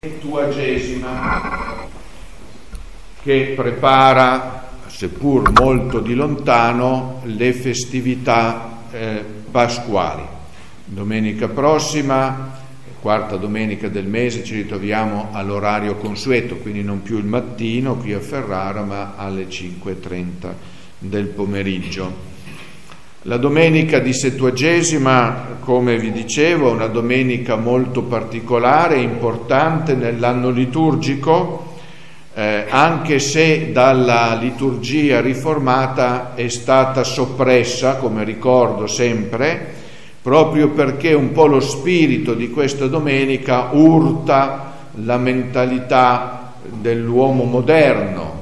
Settuagesima, che prepara, seppur molto di lontano, le festività pasquali. Domenica prossima, quarta domenica del mese, ci ritroviamo all'orario consueto, quindi non più il mattino qui a Ferrara, ma alle 5:30 del pomeriggio. La domenica di Settuagesima, come vi dicevo, è una domenica molto particolare e importante nell'anno liturgico, anche se dalla liturgia riformata è stata soppressa, come ricordo sempre, proprio perché un po' lo spirito di questa domenica urta la mentalità dell'uomo moderno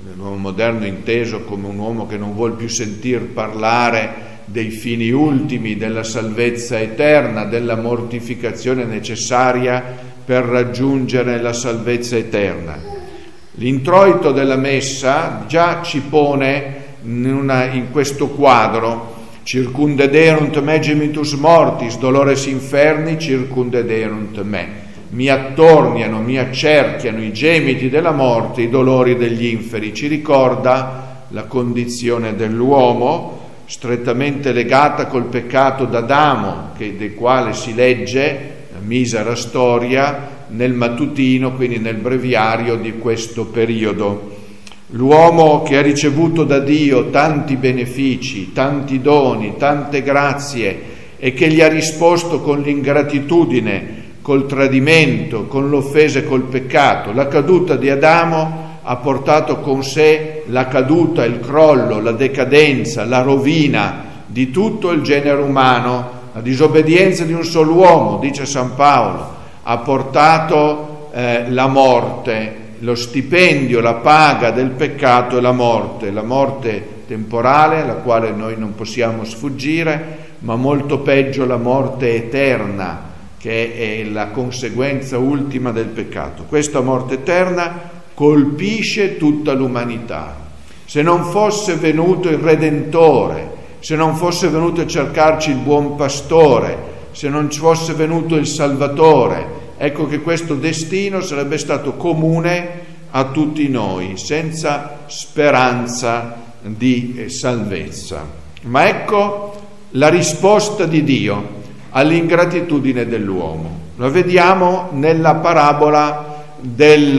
inteso come un uomo che non vuol più sentir parlare dei fini ultimi, della salvezza eterna, della mortificazione necessaria per raggiungere la salvezza eterna. L'introito della messa già ci pone in questo quadro: circundederunt me gemitus mortis, dolores inferni circundederunt me. Mi attorniano, mi accerchiano i gemiti della morte, i dolori degli inferi. Ci ricorda la condizione dell'uomo, strettamente legata col peccato d'Adamo, del quale si legge la misera storia nel mattutino, quindi nel breviario di questo periodo. L'uomo che ha ricevuto da Dio tanti benefici, tanti doni, tante grazie, e che gli ha risposto con l'ingratitudine, col tradimento, con l'offesa e col peccato. La caduta di Adamo ha portato con sé la caduta, il crollo, la decadenza, la rovina di tutto il genere umano. La disobbedienza di un solo uomo, dice San Paolo, ha portato la morte, lo stipendio, la paga del peccato è la morte temporale, alla quale noi non possiamo sfuggire, ma molto peggio la morte eterna, che è la conseguenza ultima del peccato. Questa morte eterna colpisce tutta l'umanità. Se non fosse venuto il Redentore, se non fosse venuto a cercarci il buon pastore, se non ci fosse venuto il Salvatore, ecco che questo destino sarebbe stato comune a tutti noi, senza speranza di salvezza. Ma ecco la risposta di Dio all'ingratitudine dell'uomo. Lo vediamo nella parabola del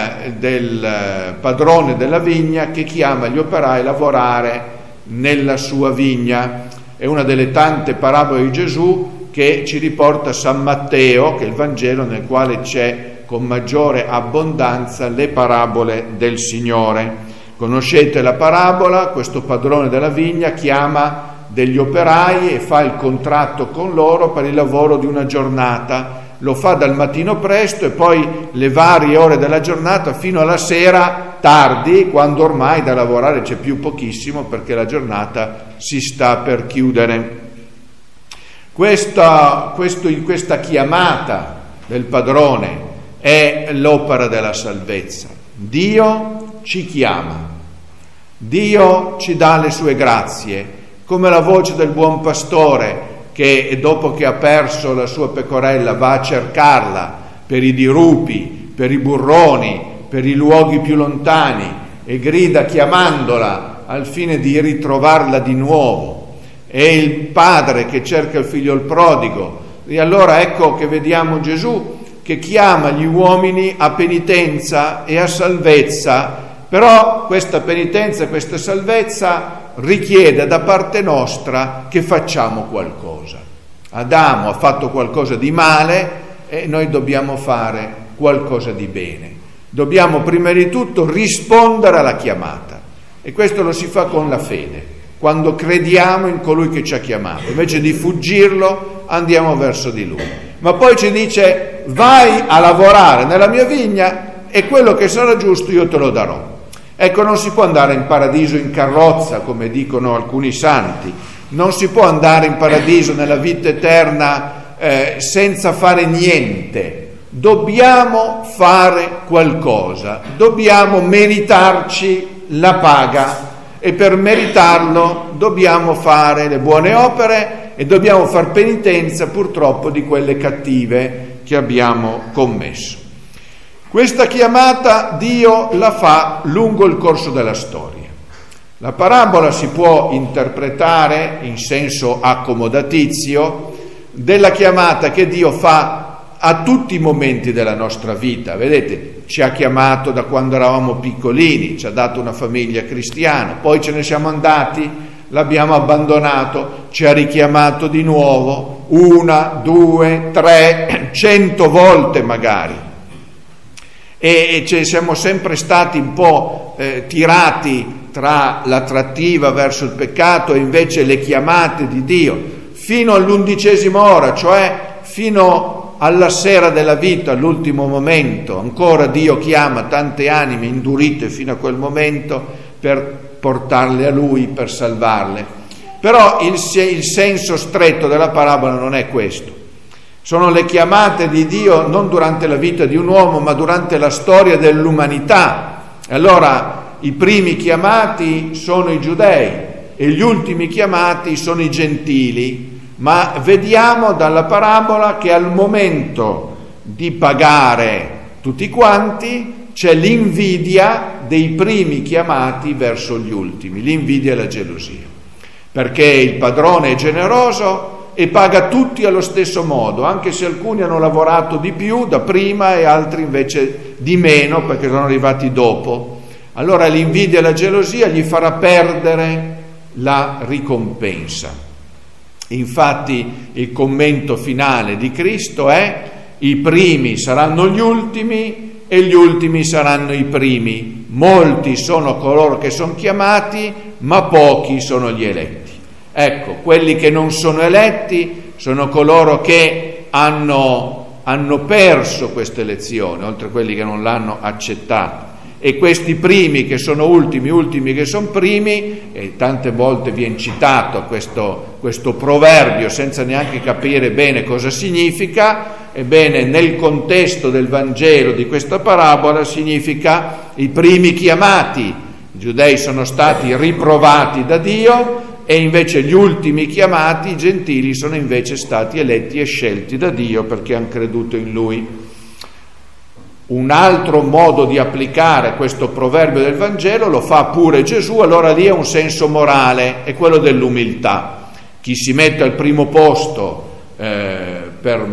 padrone della vigna che chiama gli operai a lavorare nella sua vigna. È una delle tante parabole di Gesù che ci riporta San Matteo, che è il Vangelo nel quale c'è con maggiore abbondanza le parabole del Signore. Conoscete la parabola: questo padrone della vigna chiama degli operai e fa il contratto con loro per il lavoro di una giornata. Lo fa dal mattino presto e poi le varie ore della giornata fino alla sera tardi, quando ormai da lavorare c'è più pochissimo perché la giornata si sta per chiudere. In questa chiamata del padrone è l'opera della salvezza. Dio ci chiama, Dio ci dà le sue grazie, come la voce del buon pastore che dopo che ha perso la sua pecorella va a cercarla per i dirupi, per i burroni, per i luoghi più lontani e grida chiamandola al fine di ritrovarla di nuovo. È il padre che cerca il figlio il prodigo. E allora ecco che vediamo Gesù che chiama gli uomini a penitenza e a salvezza. Però questa penitenza e questa salvezza richiede da parte nostra che facciamo qualcosa. Adamo ha fatto qualcosa di male e noi dobbiamo fare qualcosa di bene. Dobbiamo prima di tutto rispondere alla chiamata, e questo lo si fa con la fede, quando crediamo in colui che ci ha chiamato. Invece di fuggirlo andiamo verso di lui. Ma poi ci dice: vai a lavorare nella mia vigna e quello che sarà giusto io te lo darò. Ecco, non si può andare in paradiso in carrozza, come dicono alcuni santi, non si può andare in paradiso nella vita eterna senza fare niente. Dobbiamo fare qualcosa, dobbiamo meritarci la paga, e per meritarlo dobbiamo fare le buone opere e dobbiamo far penitenza purtroppo di quelle cattive che abbiamo commesso. Questa chiamata Dio la fa lungo il corso della storia. La parabola si può interpretare in senso accomodatizio della chiamata che Dio fa a tutti i momenti della nostra vita. Vedete, ci ha chiamato da quando eravamo piccolini, ci ha dato una famiglia cristiana, poi ce ne siamo andati, l'abbiamo abbandonato, ci ha richiamato di nuovo, 1, 2, 3, 100 volte magari. E siamo sempre stati un po' tirati tra l'attrattiva verso il peccato e invece le chiamate di Dio, fino all'11ª ora, cioè fino alla sera della vita, all'ultimo momento. Ancora Dio chiama tante anime indurite fino a quel momento per portarle a Lui, per salvarle. Però il senso stretto della parabola non è questo. Sono le chiamate di Dio non durante la vita di un uomo, ma durante la storia dell'umanità. Allora, i primi chiamati sono i giudei e gli ultimi chiamati sono i gentili. Ma vediamo dalla parabola che al momento di pagare tutti quanti c'è l'invidia dei primi chiamati verso gli ultimi, l'invidia e la gelosia, perché il padrone è generoso e paga tutti allo stesso modo, anche se alcuni hanno lavorato di più da prima e altri invece di meno perché sono arrivati dopo. Allora l'invidia e la gelosia gli farà perdere la ricompensa. Infatti il commento finale di Cristo è: i primi saranno gli ultimi e gli ultimi saranno i primi. Molti sono coloro che sono chiamati, ma pochi sono gli eletti. Ecco, quelli che non sono eletti sono coloro che hanno perso questa elezione, oltre a quelli che non l'hanno accettata. E questi primi che sono ultimi, ultimi che sono primi, e tante volte viene citato questo proverbio senza neanche capire bene cosa significa. Ebbene, nel contesto del Vangelo di questa parabola significa i primi chiamati. I giudei sono stati riprovati da Dio e invece gli ultimi chiamati, i gentili, sono invece stati eletti e scelti da Dio perché hanno creduto in Lui. Un altro modo di applicare questo proverbio del Vangelo lo fa pure Gesù, allora lì è un senso morale, è quello dell'umiltà. Chi si mette al primo posto per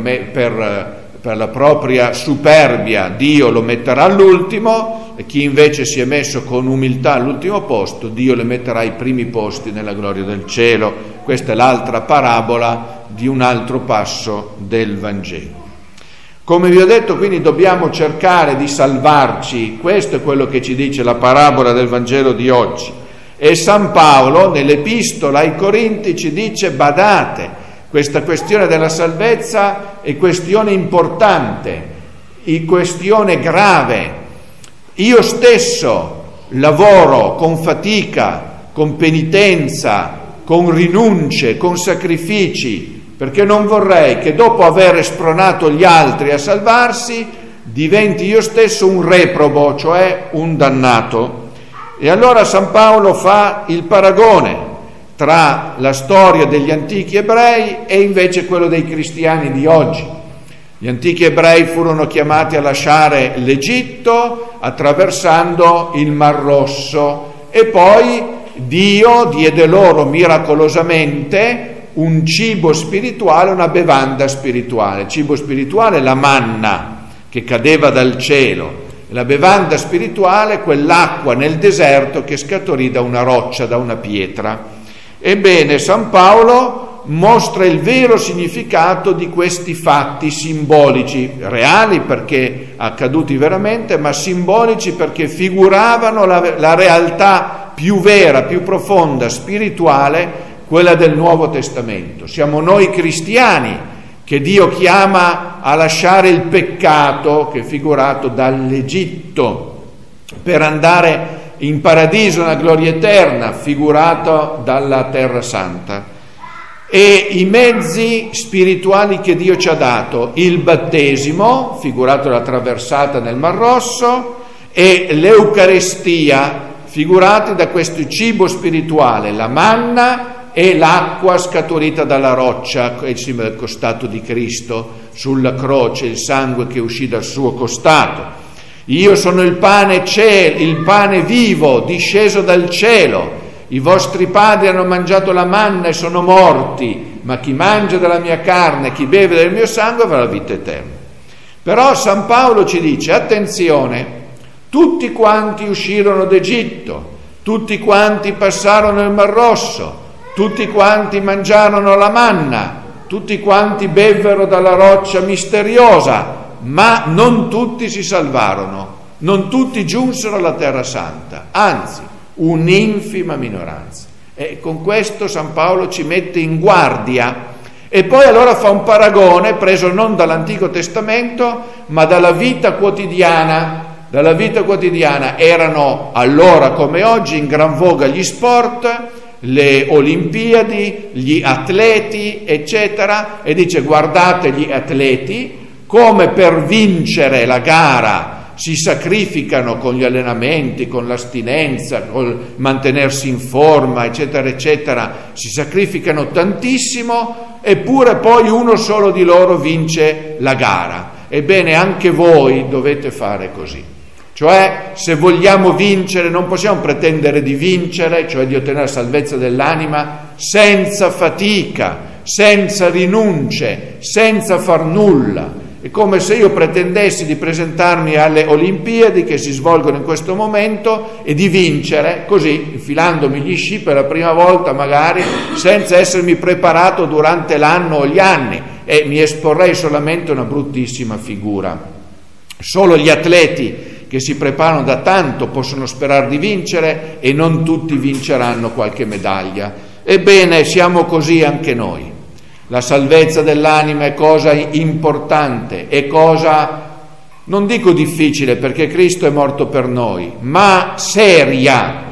la propria superbia, Dio lo metterà all'ultimo, e chi invece si è messo con umiltà all'ultimo posto, Dio le metterà ai primi posti nella gloria del cielo. Questa è l'altra parabola di un altro passo del Vangelo. Come vi ho detto, quindi dobbiamo cercare di salvarci, questo è quello che ci dice la parabola del Vangelo di oggi. E San Paolo nell'epistola ai Corinti ci dice: badate, questa questione della salvezza è questione importante, è questione grave. Io stesso lavoro con fatica, con penitenza, con rinunce, con sacrifici, perché non vorrei che dopo aver spronato gli altri a salvarsi diventi io stesso un reprobo, cioè un dannato. E allora San Paolo fa il paragone tra la storia degli antichi ebrei e invece quello dei cristiani di oggi. Gli antichi ebrei furono chiamati a lasciare l'Egitto attraversando il Mar Rosso e poi Dio diede loro miracolosamente un cibo spirituale, una bevanda spirituale. Cibo spirituale, la manna che cadeva dal cielo, la bevanda spirituale, quell'acqua nel deserto che scaturì da una roccia, da una pietra. Ebbene, San Paolo mostra il vero significato di questi fatti simbolici, reali perché accaduti veramente, ma simbolici perché figuravano la realtà più vera, più profonda, spirituale, quella del Nuovo Testamento. Siamo noi cristiani che Dio chiama a lasciare il peccato che è figurato dall'Egitto per andare in paradiso, una gloria eterna, figurato dalla Terra Santa. E i mezzi spirituali che Dio ci ha dato: il battesimo, figurato la traversata nel Mar Rosso, e l'Eucaristia, figurati da questo cibo spirituale, la manna e l'acqua scaturita dalla roccia, il simbolo del costato di Cristo sulla croce, il sangue che uscì dal suo costato. Io sono il pane vivo disceso dal cielo. I vostri padri hanno mangiato la manna e sono morti, ma chi mangia della mia carne, chi beve del mio sangue avrà la vita eterna. Però San Paolo ci dice, attenzione, tutti quanti uscirono d'Egitto, tutti quanti passarono il Mar Rosso, tutti quanti mangiarono la manna, tutti quanti bevvero dalla roccia misteriosa, ma non tutti si salvarono, non tutti giunsero alla terra santa, anzi un'infima minoranza. E con questo San Paolo ci mette in guardia e poi allora fa un paragone preso non dall'Antico Testamento ma dalla vita quotidiana. Dalla vita quotidiana erano allora come oggi in gran voga gli sport, le Olimpiadi, gli atleti, eccetera, e dice guardate gli atleti come per vincere la gara si sacrificano con gli allenamenti, con l'astinenza, col mantenersi in forma, eccetera, eccetera, si sacrificano tantissimo, eppure poi uno solo di loro vince la gara. Ebbene, anche voi dovete fare così. Cioè, se vogliamo vincere, non possiamo pretendere di vincere, cioè di ottenere la salvezza dell'anima, senza fatica, senza rinunce, senza far nulla. È come se io pretendessi di presentarmi alle Olimpiadi che si svolgono in questo momento e di vincere così, infilandomi gli sci per la prima volta magari, senza essermi preparato durante l'anno o gli anni, e mi esporrei solamente una bruttissima figura. Solo gli atleti che si preparano da tanto possono sperare di vincere e non tutti vinceranno qualche medaglia. Ebbene, siamo così anche noi. La salvezza dell'anima è cosa importante, è cosa, non dico difficile perché Cristo è morto per noi, ma seria,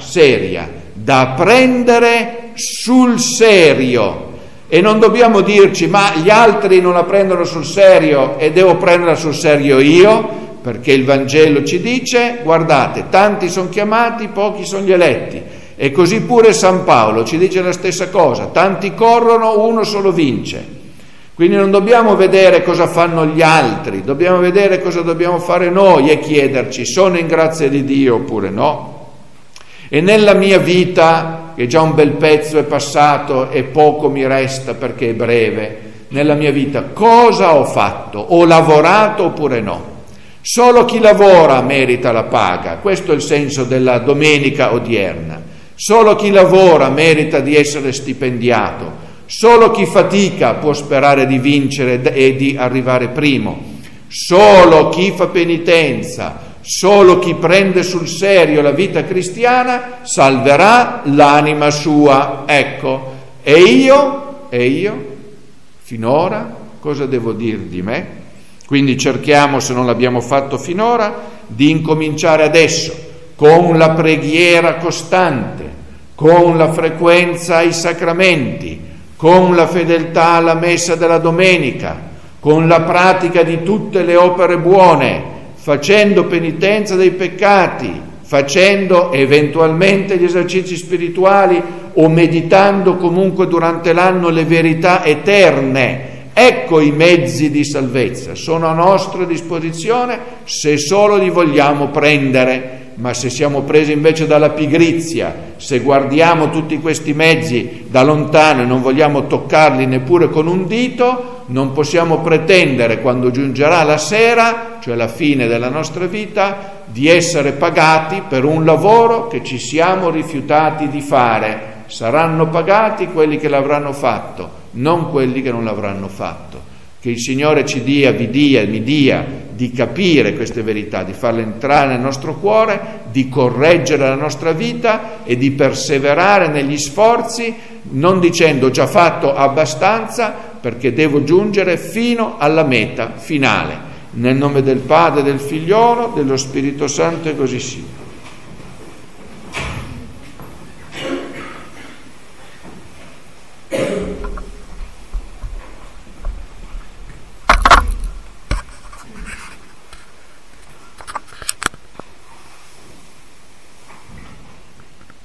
da prendere sul serio. E non dobbiamo dirci, ma gli altri non la prendono sul serio e devo prenderla sul serio io, perché il Vangelo ci dice, guardate, tanti sono chiamati, pochi sono gli eletti. E così pure San Paolo ci dice la stessa cosa, tanti corrono, uno solo vince. Quindi non dobbiamo vedere cosa fanno gli altri, dobbiamo vedere cosa dobbiamo fare noi e chiederci, sono in grazia di Dio oppure no? E nella mia vita, che già un bel pezzo è passato e poco mi resta perché è breve, nella mia vita cosa ho fatto? Ho lavorato oppure no? Solo chi lavora merita la paga, questo è il senso della domenica odierna. Solo chi lavora merita di essere stipendiato, solo chi fatica può sperare di vincere e di arrivare primo, solo chi fa penitenza, solo chi prende sul serio la vita cristiana salverà l'anima sua. Ecco, e io, finora, cosa devo dir di me? Quindi cerchiamo, se non l'abbiamo fatto finora, di incominciare adesso, con la preghiera costante, con la frequenza ai sacramenti, con la fedeltà alla messa della domenica, con la pratica di tutte le opere buone, facendo penitenza dei peccati, facendo eventualmente gli esercizi spirituali o meditando comunque durante l'anno le verità eterne. Ecco i mezzi di salvezza, sono a nostra disposizione se solo li vogliamo prendere. Ma se siamo presi invece dalla pigrizia, se guardiamo tutti questi mezzi da lontano e non vogliamo toccarli neppure con un dito, non possiamo pretendere, quando giungerà la sera, cioè la fine della nostra vita, di essere pagati per un lavoro che ci siamo rifiutati di fare. Saranno pagati quelli che l'avranno fatto, non quelli che non l'avranno fatto. Che il Signore ci dia, mi dia di capire queste verità, di farle entrare nel nostro cuore, di correggere la nostra vita e di perseverare negli sforzi, non dicendo già fatto abbastanza, perché devo giungere fino alla meta finale. Nel nome del Padre, del Figliolo, dello Spirito Santo e così sia.